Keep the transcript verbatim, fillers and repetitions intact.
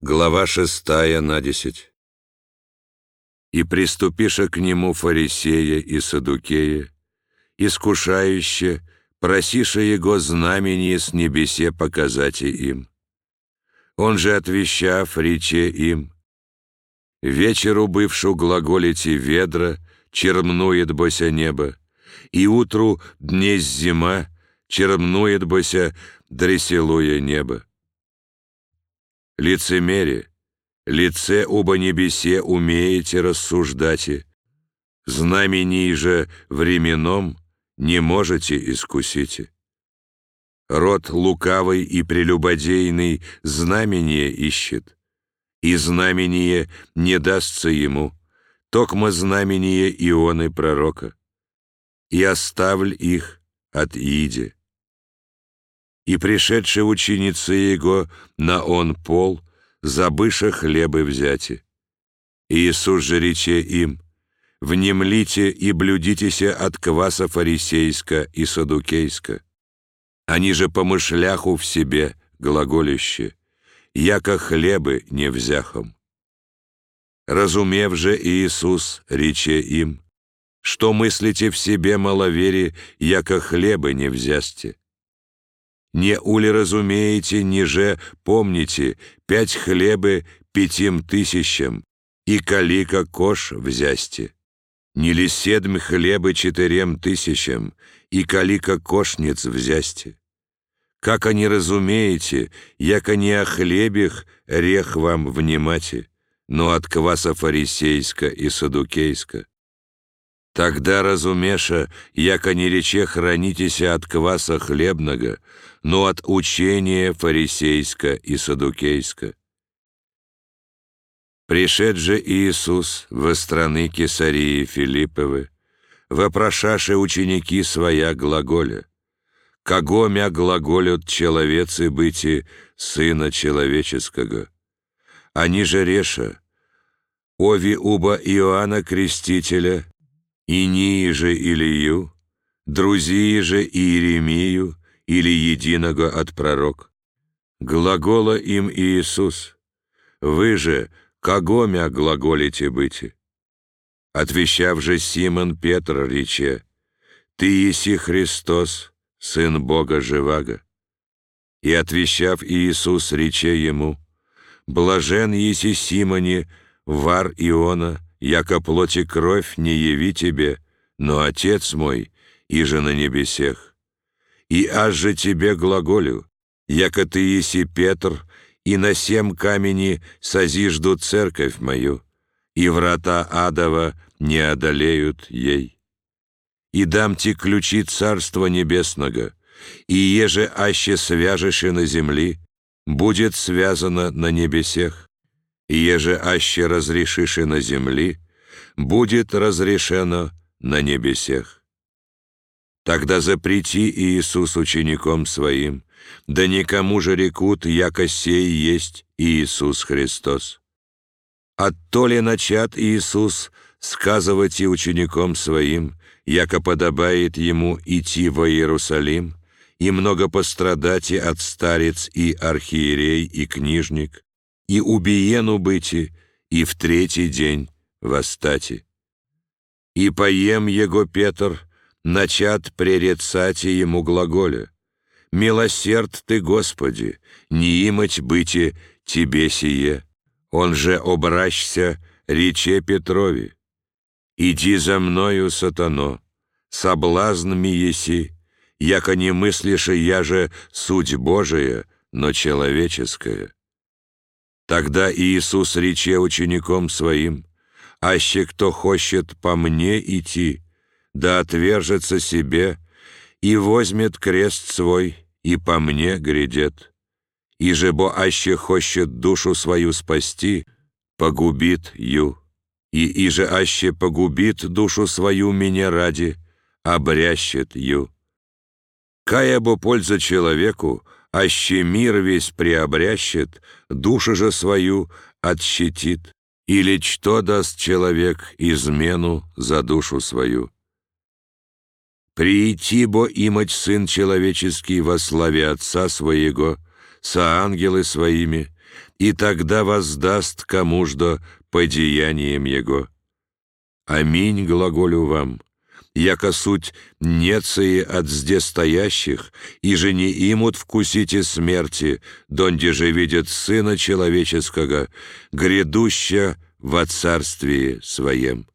Глава шестая на десять. «И приступиша к нему фарисея и саддукея, искушающе, просиша его знамение с небесе показати им. Он же, отвещав, рече им: вечеру бывшу глаголите ведра, чермнует бося небо, и утру днесь зима, чермнует бося дресилуя небо. Лицемере, лице оба небесе умеете рассуждати, знамений же временном не можете искусите. Род лукавый и прелюбодейный знамение ищет, и знамение не дастся ему, токмо знамение Ионы пророка, и оставль их от Ииде. И пришедшие ученицы его на он пол, забыша хлебы взяти. Иисус же рече им: внемлите и блюдитеся от кваса фарисейска и саддукейска. Они же помышляху в себе глаголище, яко хлебы не взяхом. Разумев же Иисус, рече им: что мыслите в себе маловерие, яко хлебы не взясте? Не ули разумеете, ниже помните пять хлебы пятим тысячам, и калика кош взясте? Не ли седмь хлебы четырем тысячам, и калика кошниц взясте? Как они разумеете, яко не о хлебех рех вам внимати, но от кваса фарисейска и саддукейска? Тогда разумеша, яко не рече хранитеся от кваса хлебного, но от учения фарисейска и саддукейска. Пришед же Иисус во страны Кесарии Филипповы, вопрошаши ученики своя глаголя: кого мя глаголют человецы быти Сына Человеческого? Они же реша: ови уба Иоанна Крестителя, и нии же Илию, друзии же Иеремию, или единого от пророк. Глагола им Иисус: вы же кого мя глаголите быти? Отвещав же Симон Петр рече: ты еси Христос, Сын Бога живаго. И отвещав Иисус рече ему: блажен еси Симоне, вар Иона, яко плоть и кровь не яви тебе, но Отец мой, иже на небесех. И аз же тебе глаголю, яко ты еси Петр, и на сем камени созижду церковь мою, и врата адова не одолеют ей. И дам ти ключи Царства Небесного, и еже аще свяжеши на земли, будет связано на небесех, и еже аще разрешиши на земли, будет разрешено на небесех. Тогда запрети Иисус учеником своим, да никому же рекут, яко сей есть Иисус Христос. Отто ли начат Иисус сказывать и учеником своим, яко подобает ему идти во Иерусалим, и много пострадати от старец и архиерей и книжник, и убиену быти, и в третий день восстати. И поем его Петр, начат пререцати ему глаголя: милосерд ты, Господи, не имать быти тебе сие. Он же обращся, рече Петрови: иди за мною, сатано, соблазн ми еси, яко не мыслишь и я же суть Божия, но человеческая. Тогда Иисус рече учеником своим: аще кто хочет по мне идти, да отвержется себе, и возьмет крест свой, и по мне грядет. И же бо аще хочет душу свою спасти, погубит ю, и иже аще погубит душу свою меня ради, обрящет ю. Кая бо польза человеку, аще мир весь приобрящет, душу же свою отщетит, или что даст человек измену за душу свою? Прийти бо имать Сын Человеческий во славе Отца Своего, со ангелы своими, и тогда воздаст кому-ждо по деяниям его. Аминь, глаголю вам, яко суть неции от зде стоящих, и же не имут вкусите смерти, донде же видят Сына Человеческого, грядуща во царствии Своем».